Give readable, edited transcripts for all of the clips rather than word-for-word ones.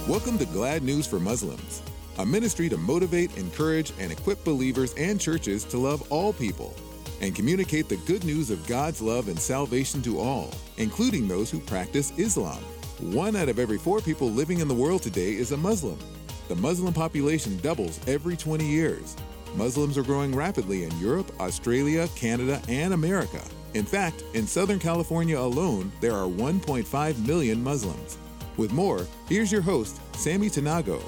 Welcome to Glad News for Muslims, a ministry to motivate, encourage, and equip believers and churches to love all people and communicate the good news of God's love and salvation to all, including those who practice Islam. 1 out of every 4 people living in the world today is a Muslim. The Muslim population doubles every 20 years. Muslims are growing rapidly in Europe, Australia, Canada, and America. In fact, in Southern California alone, there are 1.5 million Muslims. With more, here's your host, Sammy Tanago.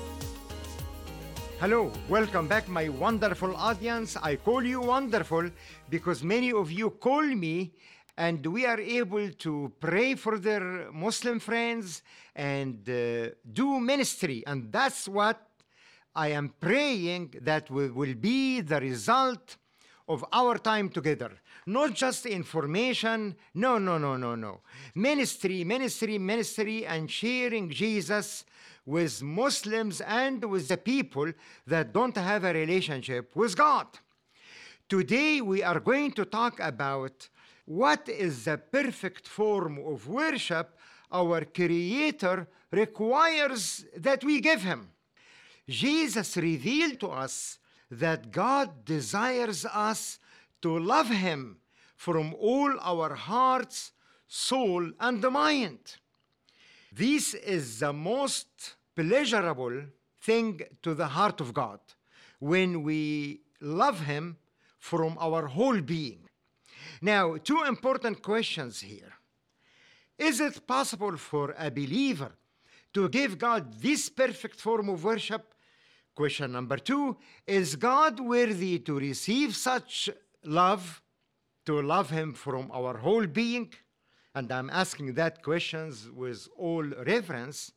Hello, welcome back, my wonderful audience. I call you wonderful because many of you call me and we are able to pray for their Muslim friends and do ministry. And that's what I am praying that will be the result of our time together. Not just information, no. Ministry, and sharing Jesus with Muslims and with the people that don't have a relationship with God. Today we are going to talk about what is the perfect form of worship our Creator requires that we give Him. Jesus revealed to us that God desires us to love Him from all our hearts, soul, and mind. This is the most pleasurable thing to the heart of God, when we love Him from our whole being. Now, 2 important questions here. Is it possible for a believer to give God this perfect form of worship? Question number 2, is God worthy to receive such love, to love Him from our whole being? And I'm asking that questions with all reverence.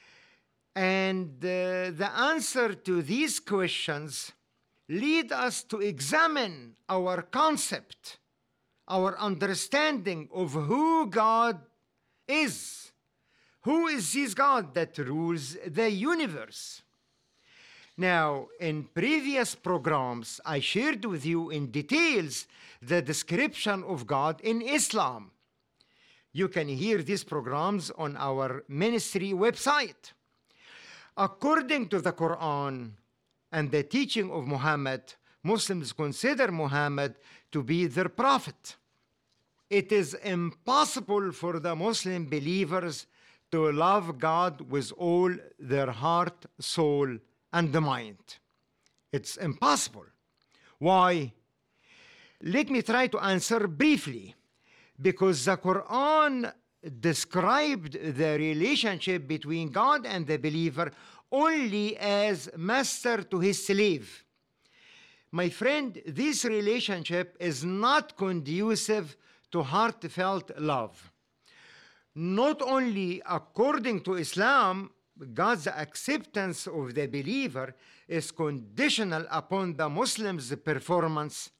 And the answer to these questions lead us to examine our concept, our understanding of who God is. Who is this God that rules the universe? Now, in previous programs, I shared with you in details the description of God in Islam. You can hear these programs on our ministry website. According to the Quran and the teaching of Muhammad, Muslims consider Muhammad to be their prophet. It is impossible for the Muslim believers to love God with all their heart, soul, and mind. It's impossible. Why? Let me try to answer briefly. Because the Quran described the relationship between God and the believer only as master to his slave. My friend, this relationship is not conducive to heartfelt love. Not only according to Islam, God's acceptance of the believer is conditional upon the Muslim's performance,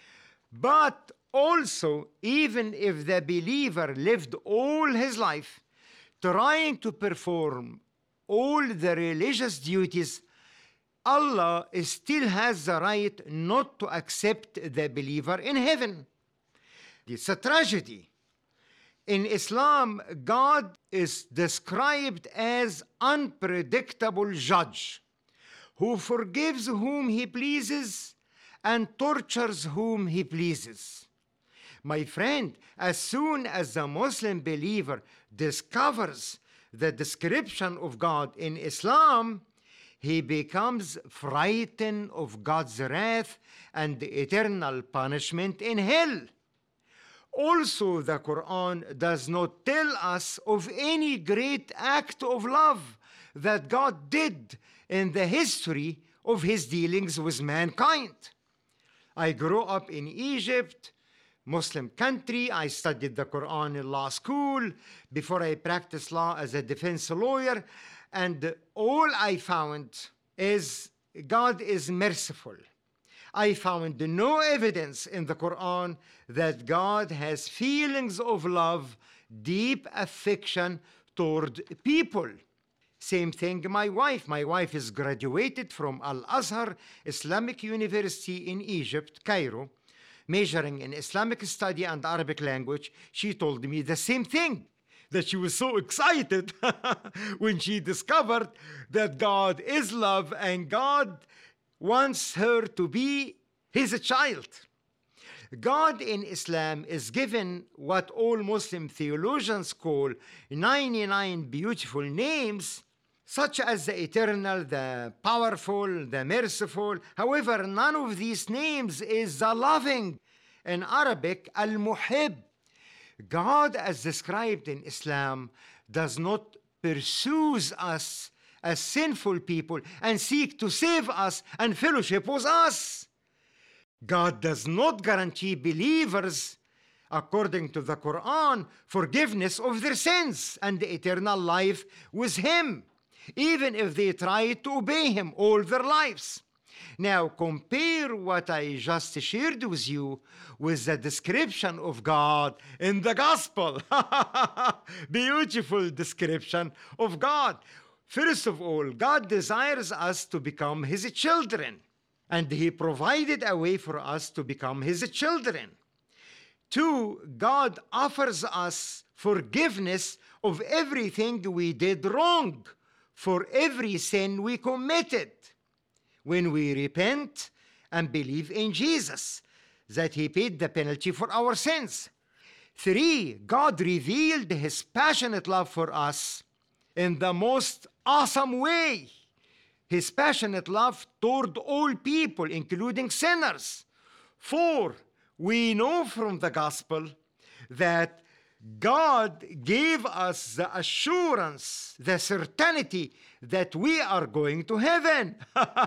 but also, even if the believer lived all his life trying to perform all the religious duties, Allah still has the right not to accept the believer in heaven. It's a tragedy. In Islam, God is described as unpredictable judge who forgives whom He pleases and tortures whom He pleases. My friend, as soon as the Muslim believer discovers the description of God in Islam, he becomes frightened of God's wrath and eternal punishment in hell. Also, the Quran does not tell us of any great act of love that God did in the history of His dealings with mankind. I grew up in Egypt, Muslim country. I studied the Quran in law school before I practiced law as a defense lawyer. And all I found is God is merciful. I found no evidence in the Quran that God has feelings of love, deep affection toward people. Same thing, my wife. My wife is graduated from Al-Azhar Islamic University in Egypt, Cairo, majoring in Islamic study and Arabic language. She told me the same thing. that she was so excited when she discovered that God is love and God wants her to be his child. God in Islam is given what all Muslim theologians call 99 beautiful names, such as the eternal, the powerful, the merciful. However, none of these names is the loving. In Arabic, al-muhib. God, as described in Islam, does not pursue us as sinful people and seek to save us and fellowship with us. God does not guarantee believers, according to the Quran, forgiveness of their sins and eternal life with Him, even if they try to obey Him all their lives. Now, compare what I just shared with you with the description of God in the Gospel. Beautiful description of God. First of all, God desires us to become His children, and He provided a way for us to become His children. 2, God offers us forgiveness of everything we did wrong, for every sin we committed, when we repent and believe in Jesus, that He paid the penalty for our sins. 3, God revealed His passionate love for us in the most awesome way. His passionate love toward all people, including sinners. 4, we know from the gospel that God gave us the assurance, the certainty that we are going to heaven.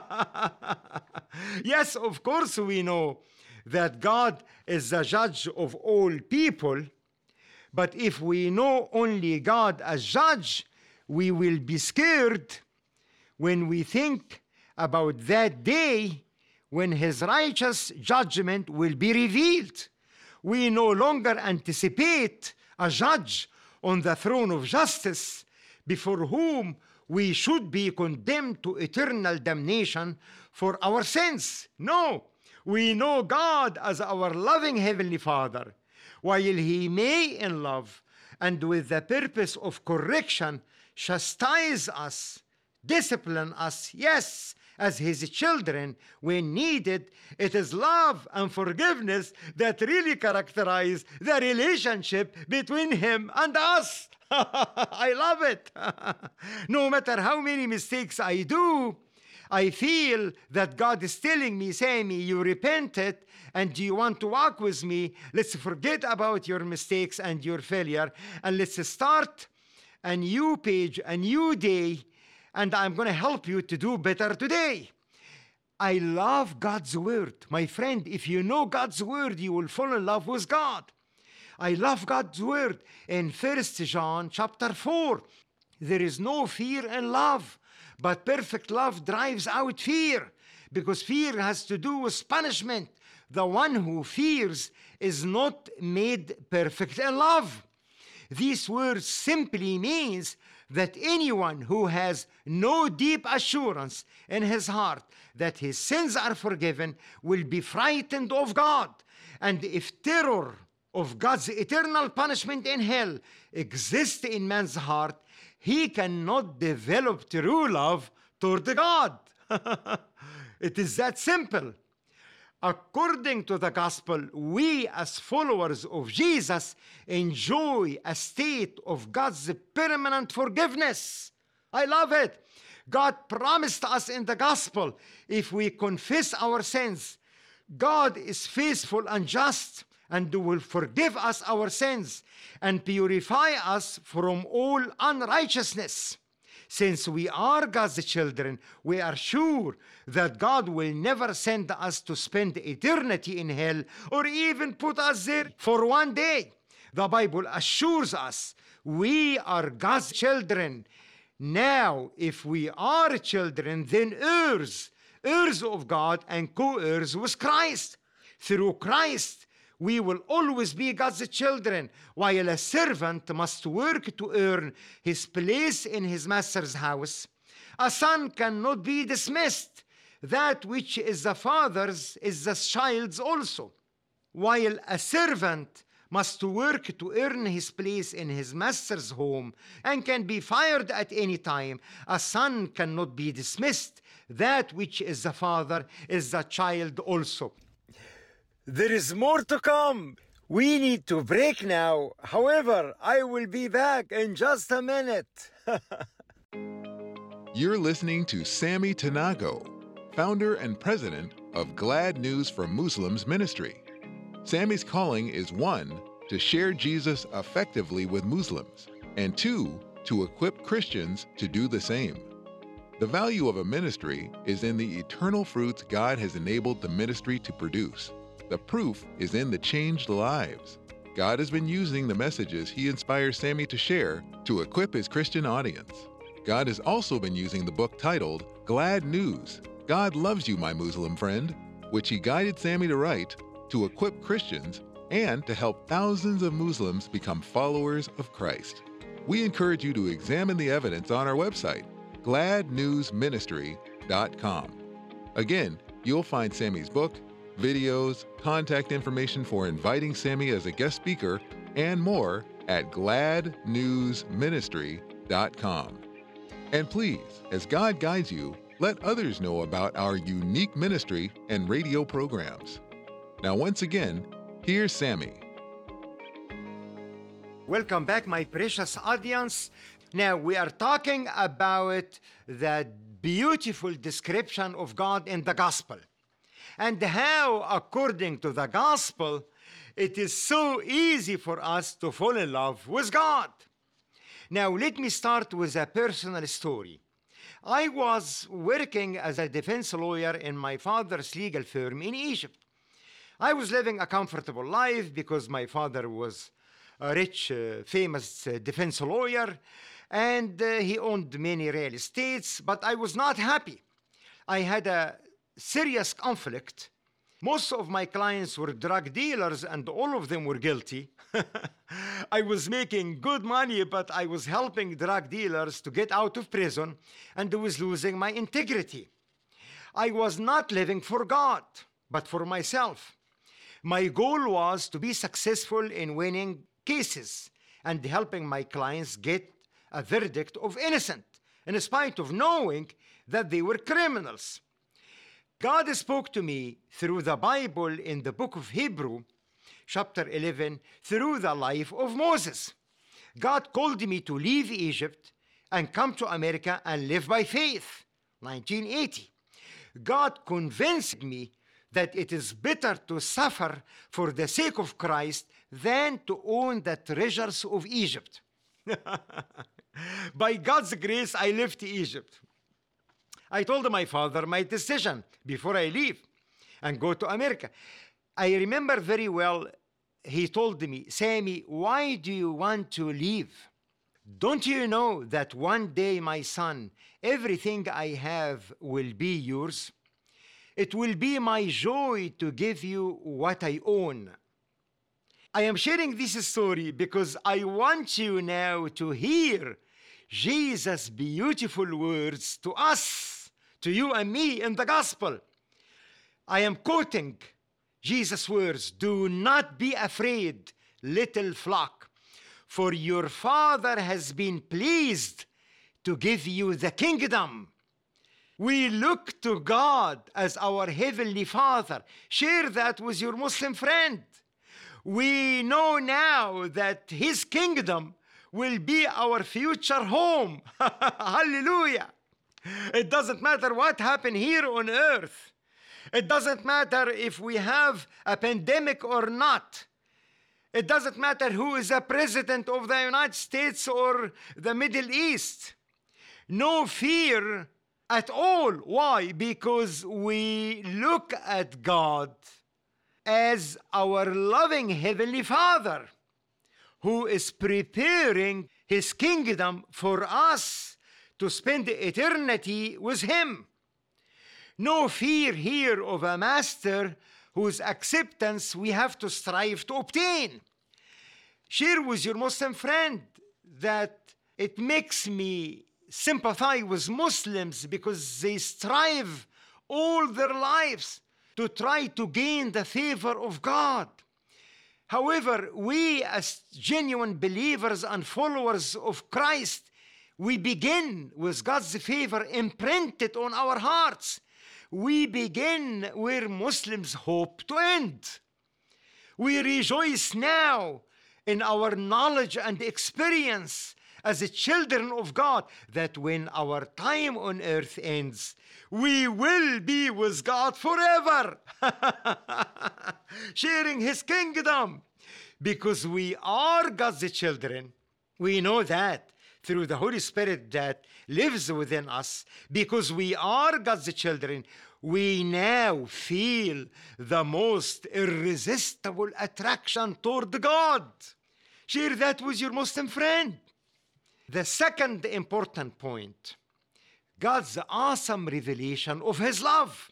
Yes, of course we know that God is the judge of all people, but if we know only God as judge, we will be scared when we think about that day when His righteous judgment will be revealed. We no longer anticipate a judge on the throne of justice before whom we should be condemned to eternal damnation for our sins. No, we know God as our loving Heavenly Father, while He may in love and with the purpose of correction chastise us, discipline us, yes, as His children when needed. It is love and forgiveness that really characterize the relationship between Him and us. I love it. No matter how many mistakes I do, I feel that God is telling me, Sammy, you repented and you want to walk with me. Let's forget about your mistakes and your failure, and let's start a new page, a new day, and I'm going to help you to do better today. I love God's word. My friend, if you know God's word, you will fall in love with God. I love God's word. In 1 John chapter 4, there is no fear in love, but perfect love drives out fear, because fear has to do with punishment. The one who fears is not made perfect in love. These words simply means that anyone who has no deep assurance in his heart that his sins are forgiven will be frightened of God. And if terror of God's eternal punishment in hell exists in man's heart, he cannot develop true love toward God. It is that simple. According to the gospel, we as followers of Jesus enjoy a state of God's permanent forgiveness. I love it. God promised us in the gospel, if we confess our sins, God is faithful and just and will forgive us our sins and purify us from all unrighteousness. Since we are God's children, we are sure that God will never send us to spend eternity in hell or even put us there for one day. The Bible assures us we are God's children. Now, if we are children, then heirs of God and co-heirs with Christ. Through Christ, we will always be God's children, while a servant must work to earn his place in his master's house. A son cannot be dismissed. That which is the father's is the child's also. While a servant must work to earn his place in his master's home and can be fired at any time. A son cannot be dismissed. That which is the father is the child also. There is more to come. We need to break now. However, I will be back in just a minute. You're listening to Sammy Tanago, founder and president of Glad News for Muslims Ministry. Sammy's calling is 1, to share Jesus effectively with Muslims, and 2, to equip Christians to do the same. The value of a ministry is in the eternal fruits God has enabled the ministry to produce. The proof is in the changed lives. God has been using the messages He inspires Sammy to share to equip His Christian audience. God has also been using the book titled Glad News, God Loves You, My Muslim Friend, which He guided Sammy to write to equip Christians and to help thousands of Muslims become followers of Christ. We encourage you to examine the evidence on our website, gladnewsministry.com. Again, you'll find Sammy's book, videos, contact information for inviting Sammy as a guest speaker, and more at gladnewsministry.com. And please, as God guides you, let others know about our unique ministry and radio programs. Now, once again, here's Sammy. Welcome back, my precious audience. Now, we are talking about the beautiful description of God in the gospel and how, according to the gospel, it is so easy for us to fall in love with God. Now, let me start with a personal story. I was working as a defense lawyer in my father's legal firm in Egypt. I was living a comfortable life because my father was a rich, famous defense lawyer, and he owned many real estates, but I was not happy. I had a serious conflict. Most of my clients were drug dealers, and all of them were guilty. I was making good money, but I was helping drug dealers to get out of prison, and I was losing my integrity. I was not living for God, but for myself. My goal was to be successful in winning cases and helping my clients get a verdict of innocent, in spite of knowing that they were criminals. God spoke to me through the Bible in the book of Hebrew, chapter 11, through the life of Moses. God called me to leave Egypt and come to America and live by faith, 1980. God convinced me that it is better to suffer for the sake of Christ than to own the treasures of Egypt. By God's grace, I left Egypt. I told my father my decision before I leave and go to America. I remember very well, he told me, Sammy, why do you want to leave? Don't you know that one day, my son, everything I have will be yours? It will be my joy to give you what I own. I am sharing this story because I want you now to hear Jesus' beautiful words to us, to you and me in the gospel. I am quoting Jesus' words, "Do not be afraid, little flock, for your Father has been pleased to give you the kingdom." We look to God as our Heavenly Father. Share that with your Muslim friend. We know now that His kingdom will be our future home. Hallelujah. It doesn't matter what happened here on earth. It doesn't matter if we have a pandemic or not. It doesn't matter who is the president of the United States or the Middle East. No fear at all. Why? Because we look at God as our loving Heavenly Father who is preparing His kingdom for us to spend eternity with Him. No fear here of a master whose acceptance we have to strive to obtain. Share with your Muslim friend that it makes me sympathize with Muslims because they strive all their lives to try to gain the favor of God. However, we as genuine believers and followers of Christ, we begin with God's favor imprinted on our hearts. We begin where Muslims hope to end. We rejoice now in our knowledge and experience as the children of God, that when our time on earth ends, we will be with God forever, sharing His kingdom. Because we are God's children, we know that through the Holy Spirit that lives within us. Because we are God's children, we now feel the most irresistible attraction toward God. Share that with your Muslim friend. The second important point, God's awesome revelation of His love.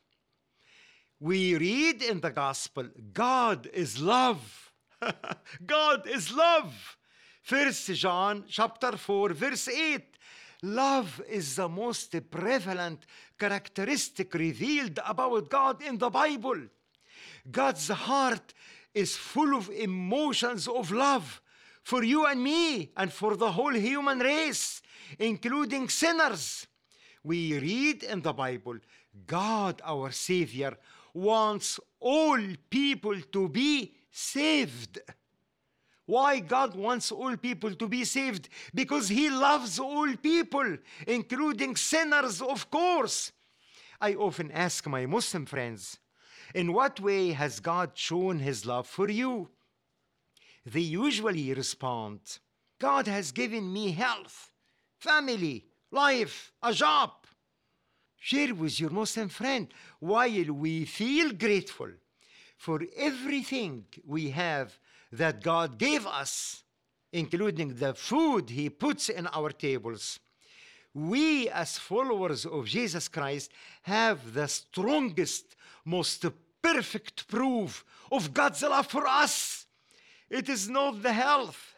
We read in the gospel, God is love. God is love. 1 John chapter 4, verse 8. Love is the most prevalent characteristic revealed about God in the Bible. God's heart is full of emotions of love for you and me and for the whole human race, including sinners. We read in the Bible, God, our Savior, wants all people to be saved. Why God wants all people to be saved? Because He loves all people, including sinners, of course. I often ask my Muslim friends, in what way has God shown His love for you? They usually respond, God has given me health, family, life, a job. Share with your Muslim friend, while we feel grateful for everything we have that God gave us, including the food He puts in our tables, we as followers of Jesus Christ have the strongest, most perfect proof of God's love for us. It is not the health.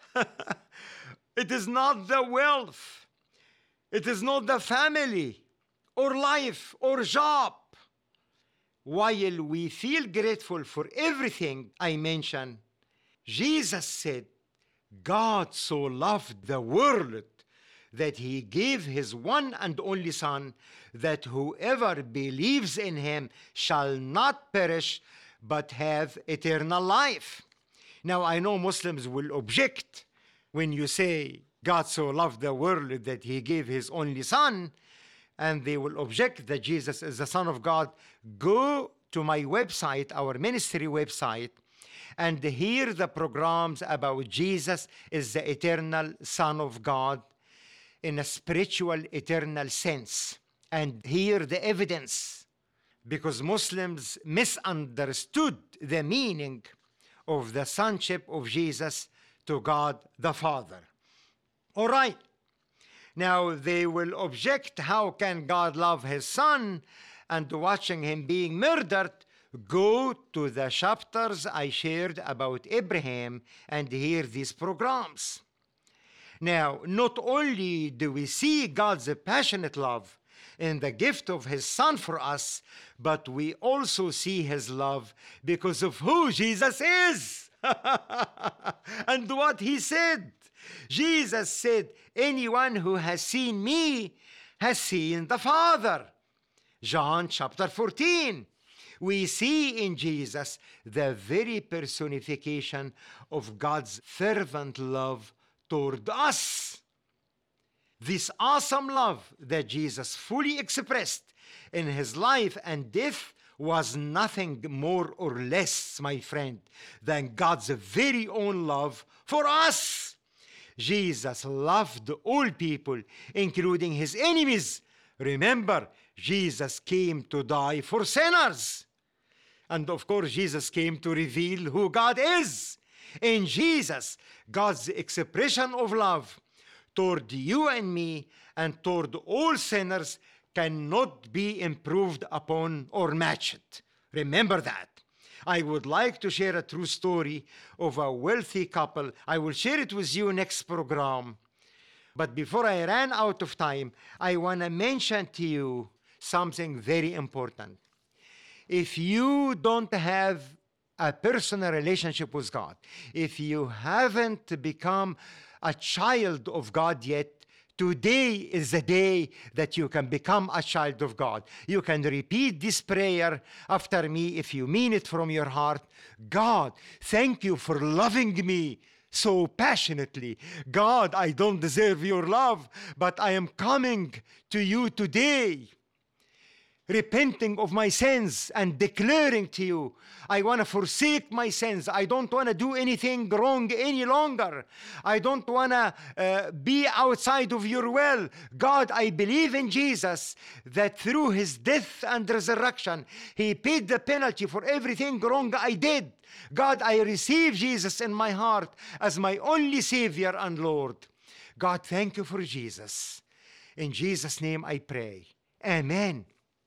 It is not the wealth. It is not the family or life or job. While we feel grateful for everything I mentioned, Jesus said, God so loved the world that He gave His one and only Son, that whoever believes in Him shall not perish, but have eternal life. Now, I know Muslims will object when you say, God so loved the world that He gave His only Son, and they will object that Jesus is the Son of God. Go to my website, our ministry website, and hear the programs about Jesus is the eternal Son of God in a spiritual eternal sense, and hear the evidence, because Muslims misunderstood the meaning of the sonship of Jesus to God the Father. All right. Now they will object, how can God love His Son and watching Him being murdered? Go to the chapters I shared about Abraham and hear these programs. Now, not only do we see God's passionate love in the gift of His Son for us, but we also see His love because of who Jesus is and what He said. Jesus said, anyone who has seen me has seen the Father. John chapter 14. We see in Jesus the very personification of God's fervent love toward us. This awesome love that Jesus fully expressed in His life and death was nothing more or less, my friend, than God's very own love for us. Jesus loved all people, including His enemies. Remember, Jesus came to die for sinners. And of course, Jesus came to reveal who God is. In Jesus, God's expression of love toward you and me and toward all sinners cannot be improved upon or matched. Remember that. I would like to share a true story of a wealthy couple. I will share it with you next program. But before I ran out of time, I want to mention to you something very important. If you don't have a personal relationship with God, if you haven't become a child of God yet, today is the day that you can become a child of God. You can repeat this prayer after me if you mean it from your heart. God, thank you for loving me so passionately. God, I don't deserve your love, but I am coming to you today, repenting of my sins and declaring to you, I want to forsake my sins. I don't want to do anything wrong any longer. I don't want to be outside of your will. God, I believe in Jesus, that through his death and resurrection, he paid the penalty for everything wrong I did. God, I receive Jesus in my heart as my only Savior and Lord. God, thank you for Jesus. In Jesus' name I pray. Amen.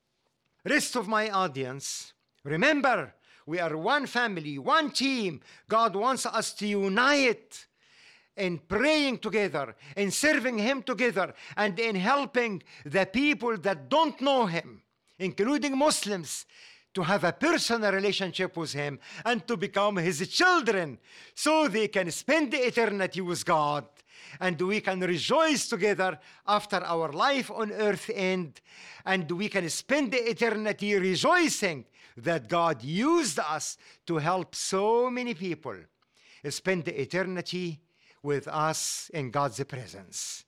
Rest of my audience, remember, we are one family, one team. God wants us to unite in praying together, in serving him together, and in helping the people that don't know him, including Muslims, to have a personal relationship with him and to become his children so they can spend the eternity with God. And we can rejoice together after our life on earth end, and we can spend the eternity rejoicing that God used us to help so many people spend the eternity with us in God's presence.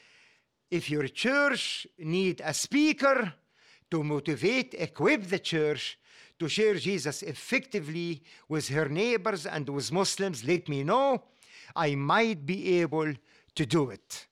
If your church need a speaker to motivate, equip the church to share Jesus effectively with her neighbors and with Muslims, let me know. I might be able to do it.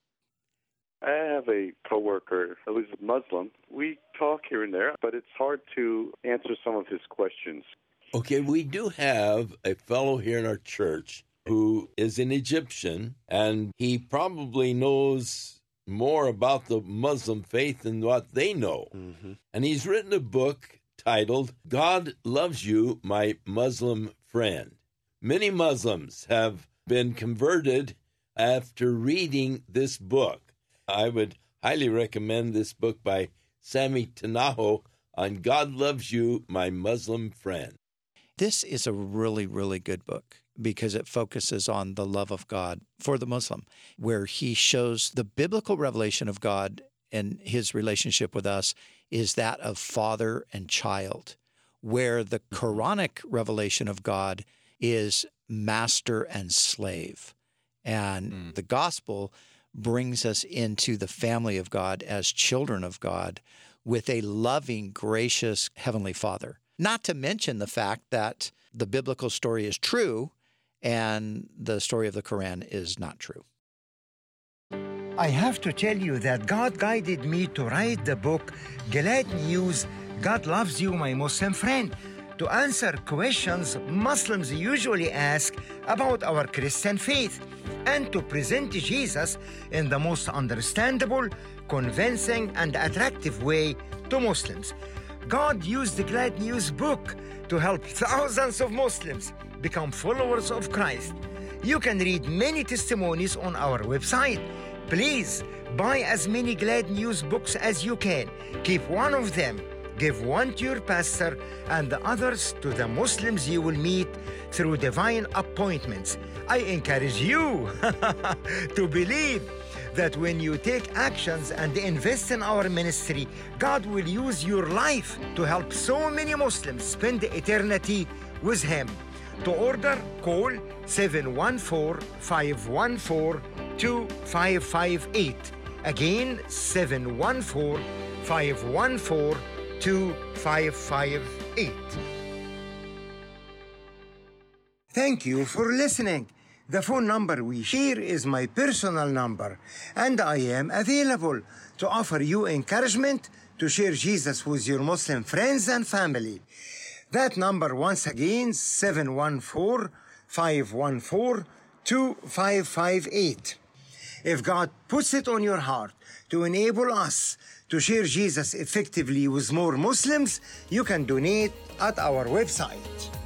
I have a coworker who's a Muslim. We talk here and there, but it's hard to answer some of his questions. Okay, we do have a fellow here in our church who is an Egyptian, and he probably knows more about the Muslim faith than what they know. Mm-hmm. And he's written a book titled, God Loves You, My Muslim Friend. Many Muslims have been converted after reading this book. I would highly recommend this book by Sammy Tanaho on God Loves You, My Muslim Friend. This is a really, really good book because it focuses on the love of God for the Muslim, where he shows the biblical revelation of God and his relationship with us is that of father and child, where the Quranic revelation of God is master and slave. And the gospel brings us into the family of God as children of God with a loving, gracious Heavenly Father. Not to mention the fact that the biblical story is true and the story of the Quran is not true. I have to tell you that God guided me to write the book, Glad News, God Loves You, My Muslim Friend, to answer questions Muslims usually ask about our Christian faith and to present Jesus in the most understandable, convincing, and attractive way to Muslims. God used the Glad News book to help thousands of Muslims become followers of Christ. You can read many testimonies on our website. Please buy as many Glad News books as you can. Keep one of them. Give one to your pastor and the others to the Muslims you will meet through divine appointments. I encourage you to believe that when you take actions and invest in our ministry, God will use your life to help so many Muslims spend eternity with Him. To order, call 714-514-2558. Again, 714-514-2558. Thank you for listening. The phone number we share is my personal number, and I am available to offer you encouragement to share Jesus with your Muslim friends and family. That number, once again, 714-514-2558. If God puts it on your heart to enable us to share Jesus effectively with more Muslims, you can donate at our website.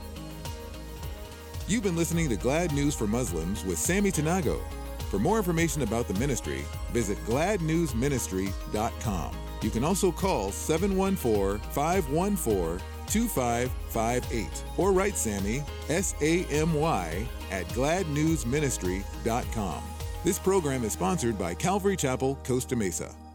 You've been listening to Glad News for Muslims with Sammy Tanago. For more information about the ministry, visit gladnewsministry.com. You can also call 714-514-2558. 2558 or write Sammy, SAMY, at gladnewsministry.com. This program is sponsored by Calvary Chapel, Costa Mesa.